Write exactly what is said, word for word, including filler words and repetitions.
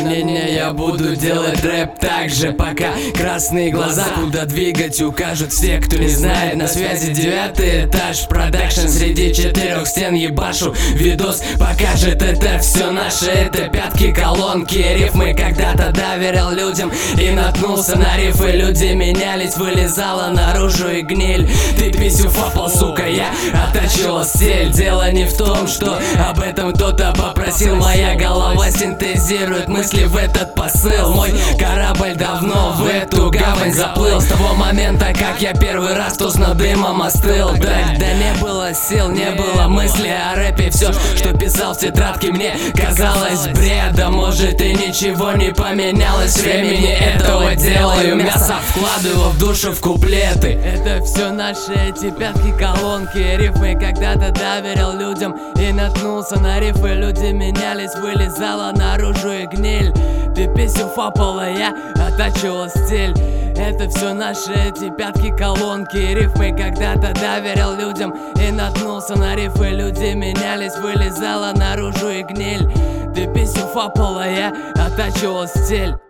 сомнения, я буду делать рэп так же, пока красные глаза куда двигать укажут все, кто не знает. На связи девятый этаж, продакшн среди четырех стен ебашу. Видос покажет, это все наше, это пятки, колонки, рифмы. Когда-то доверял людям и наткнулся на рифы. Люди менялись, вылезала наружу и гниль. Ты писю фапал, сука, я оттачивал стиль. Дело не в том, что об этом кто-то попросил. Моя голова синтезирует мысли в этот посыл. Мой корабль давно в эту гавань заплыл. С того момента, как я первый раз тусно дымом остыл. Да, да не было сил, не было мысли о рэпе. Все, что писал в тетрадке, мне казалось бредом. Может, и ничего не поменялось. Времени этого делаю, мясо вкладываю в душу, в куплеты. Это все наши эти пятки, колонки, рифмы. Когда-то доверял людям и наткнулся на рифы. Люди менялись, вылезала наружу и гниль. Ты писю фапала, я оттачивал стиль. Это все наши эти пятки, колонки, рифмы. Когда-то доверял людям и наткнулся на рифы. Люди менялись, вылезала наружу и гниль. Ты писю фапала, я оттачивал стиль.